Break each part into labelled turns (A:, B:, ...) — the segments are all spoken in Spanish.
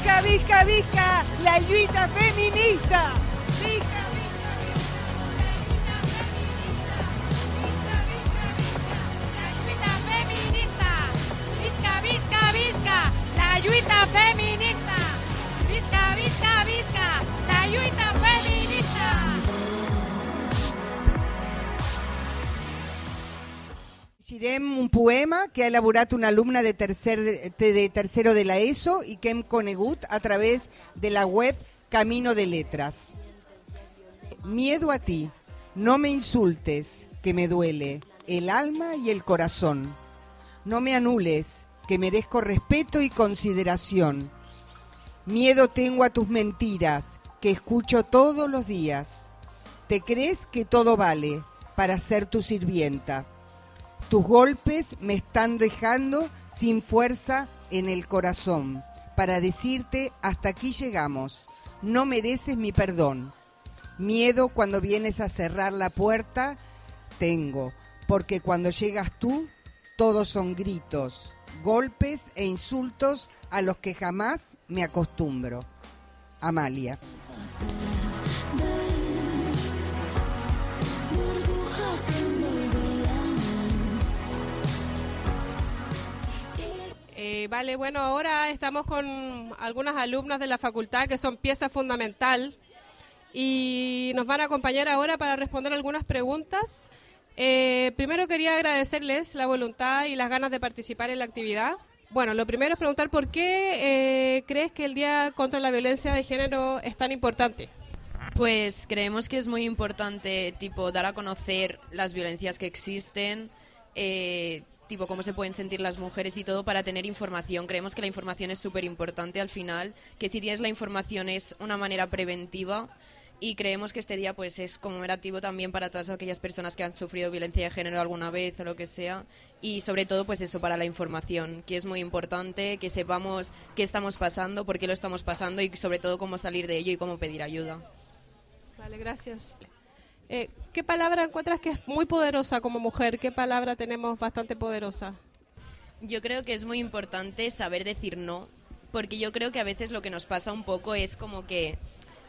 A: Visca, visca, visca, la lluita feminista. Visca,
B: visca, visca, visca, la lluita feminista. Visca, visca, visca, la lluita feminista.
A: Llegirem un poema que ha elaborat una alumna de tercero de la ESO i que hem conegut a través de la web Camino de Letras. Miedo a ti, no me insultes, que me duele el alma y el corazón. No me anules, que merezco respeto y consideración. Miedo tengo a tus mentiras, que escucho todos los días. Te crees que todo vale para ser tu sirvienta. Tus golpes me están dejando sin fuerza en el corazón para decirte hasta aquí llegamos, no mereces mi perdón. Miedo cuando vienes a cerrar la puerta tengo, porque cuando llegas tú todos son gritos, golpes e insultos a los que jamás me acostumbro. Amalia.
C: Vale, bueno, ahora estamos con algunas alumnas de la facultad que son pieza fundamental y nos van a acompañar ahora para responder algunas preguntas. Primero quería agradecerles la voluntad y las ganas de participar en la actividad. Bueno, lo primero es preguntar por qué crees que el Día contra la Violencia de Género es tan importante.
D: Pues creemos que es muy importante, dar a conocer las violencias que existen, cómo se pueden sentir las mujeres y todo para tener información. Creemos que la información es súper importante al final, que si tienes la información es una manera preventiva y creemos que este día pues es conmemorativo también para todas aquellas personas que han sufrido violencia de género alguna vez o lo que sea y sobre todo pues eso, para la información, que es muy importante que sepamos qué estamos pasando, por qué lo estamos pasando y sobre todo cómo salir de ello y cómo pedir ayuda.
C: Vale, gracias. ¿Qué palabra encuentras que es muy poderosa como mujer? ¿Qué palabra tenemos bastante poderosa?
D: Yo creo que es muy importante saber decir no, porque yo creo que a veces lo que nos pasa un poco es como que,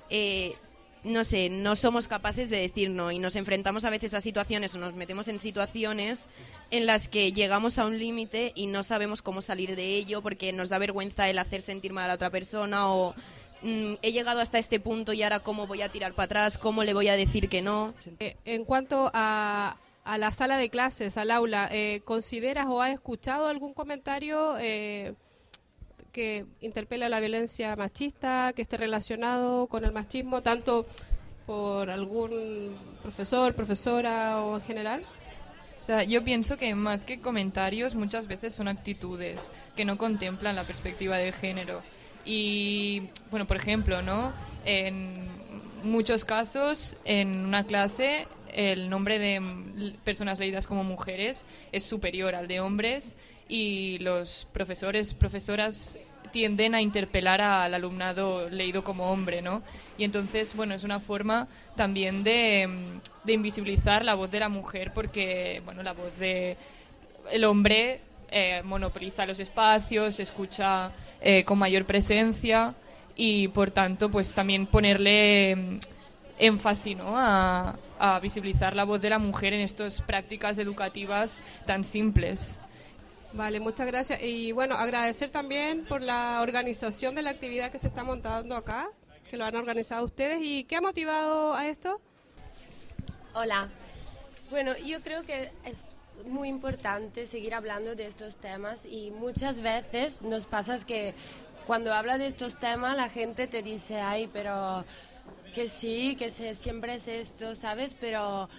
D: no somos capaces de decir no y nos enfrentamos a veces a situaciones o nos metemos en situaciones en las que llegamos a un límite y no sabemos cómo salir de ello porque nos da vergüenza el hacer sentir mal a la otra persona o... he llegado hasta este punto y ahora cómo voy a tirar para atrás, cómo le voy a decir que no.
C: En cuanto a la sala de clases, al aula, ¿consideras o has escuchado algún comentario que interpela la violencia machista, que esté relacionado con el machismo, tanto por algún profesor, profesora o en general?
E: O sea, yo pienso que más que comentarios muchas veces son actitudes que no contemplan la perspectiva de género. Y, bueno, por ejemplo, ¿no? En muchos casos, en una clase, el nombre de personas leídas como mujeres es superior al de hombres y los profesores, profesoras tienden a interpelar al alumnado leído como hombre, ¿no? Y entonces, bueno, es una forma también de invisibilizar la voz de la mujer porque, bueno, la voz de el hombre... monopoliza los espacios, se escucha con mayor presencia y por tanto pues también ponerle énfasis, ¿no? a visibilizar la voz de la mujer en estas prácticas educativas tan simples.
C: Vale, muchas gracias. Y bueno, agradecer también por la organización de la actividad que se está montando acá, que lo han organizado ustedes. ¿Y qué ha motivado a esto?
F: Hola. Bueno, yo creo que es muy importante seguir hablando de estos temas y muchas veces nos pasa que cuando habla de estos temas la gente te dice, ay, pero que sí, siempre es esto, ¿sabes? Pero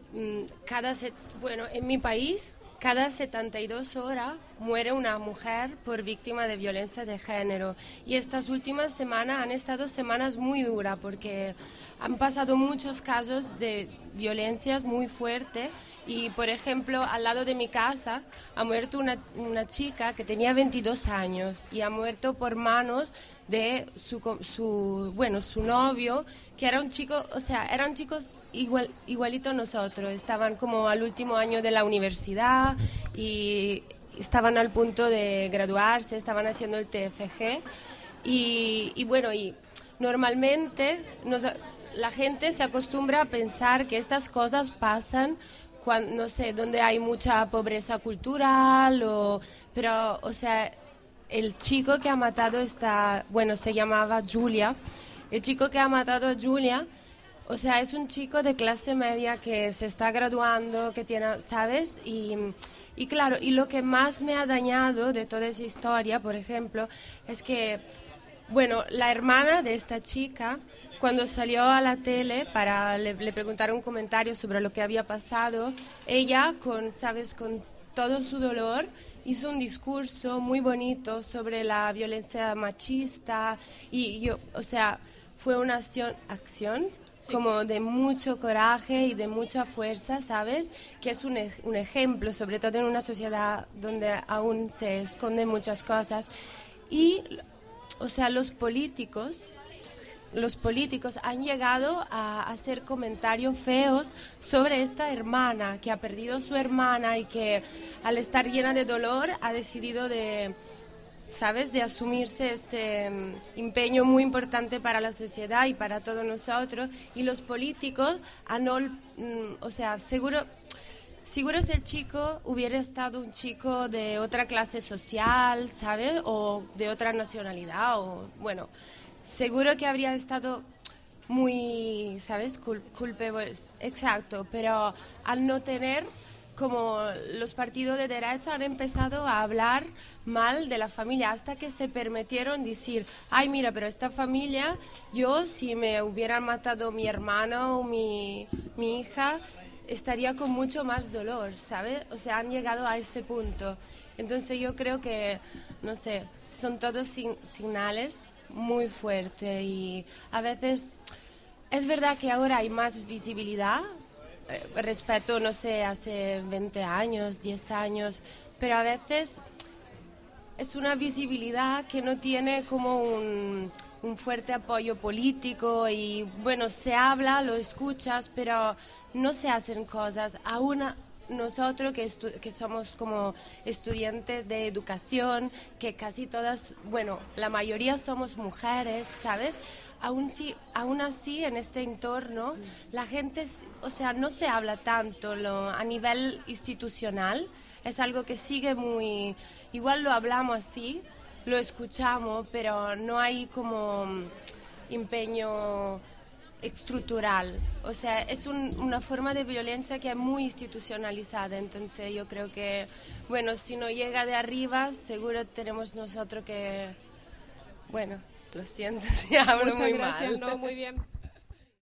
F: en mi país cada 72 horas muere una mujer por víctima de violencia de género y estas últimas semanas han estado semanas muy duras porque han pasado muchos casos de violencias muy fuertes y, por ejemplo, al lado de mi casa ha muerto una chica que tenía 22 años y ha muerto por manos de su novio, que era un chico, o sea, eran chicos igualito a nosotros, estaban como al último año de la universidad y estaban al punto de graduarse, estaban haciendo el TFG Y bueno, y normalmente la gente se acostumbra a pensar que estas cosas pasan cuando, no sé, donde hay mucha pobreza cultural, pero, o sea, el chico que ha matado bueno, se llamaba Julia, el chico que ha matado a Julia, o sea, es un chico de clase media que se está graduando, que tiene, ¿sabes? Y claro, y lo que más me ha dañado de toda esa historia, por ejemplo, es que, bueno, la hermana de esta chica, cuando salió a la tele le preguntaron un comentario sobre lo que había pasado, ella, ¿sabes?, con todo su dolor, hizo un discurso muy bonito sobre la violencia machista o sea, fue una acción sí, como de mucho coraje y de mucha fuerza, ¿sabes? Que es un ejemplo, sobre todo en una sociedad donde aún se esconden muchas cosas. Y, o sea, los políticos han llegado a hacer comentarios feos sobre esta hermana que ha perdido su hermana y que al estar llena de dolor ha decidido ¿sabes?, de asumirse este empeño muy importante para la sociedad y para todos nosotros. Y los políticos o sea, seguro si el chico hubiera estado un chico de otra clase social, ¿sabes?, o de otra nacionalidad, o bueno, seguro que habría estado muy, ¿sabes?, culpable. Exacto, pero al no tener, como los partidos de derecha han empezado a hablar mal de la familia hasta que se permitieron decir, ay, mira, pero esta familia, yo si me hubieran matado mi hermano o mi hija, estaría con mucho más dolor, ¿sabes? O sea, han llegado a ese punto. Entonces yo creo que, no sé, son todos señales muy fuertes y a veces es verdad que ahora hay más visibilidad respecto, no sé, hace 20 años, 10 años, pero a veces es una visibilidad que no tiene como un fuerte apoyo político y bueno, se habla, lo escuchas, pero no se hacen cosas. Aún nosotros que somos como estudiantes de educación, que casi todas, bueno, la mayoría somos mujeres, ¿sabes? Aún así, en este entorno, la gente, o sea, no se habla tanto a nivel institucional, es algo que sigue muy, igual lo hablamos así, lo escuchamos, pero no hay como empeño estructural. O sea, es una forma de violencia que es muy institucionalizada. Entonces yo creo que, bueno, si no llega de arriba, seguro tenemos nosotros que, bueno, lo siento si hablo
C: Muchas
F: muy
C: gracias,
F: mal.
C: no, muy bien.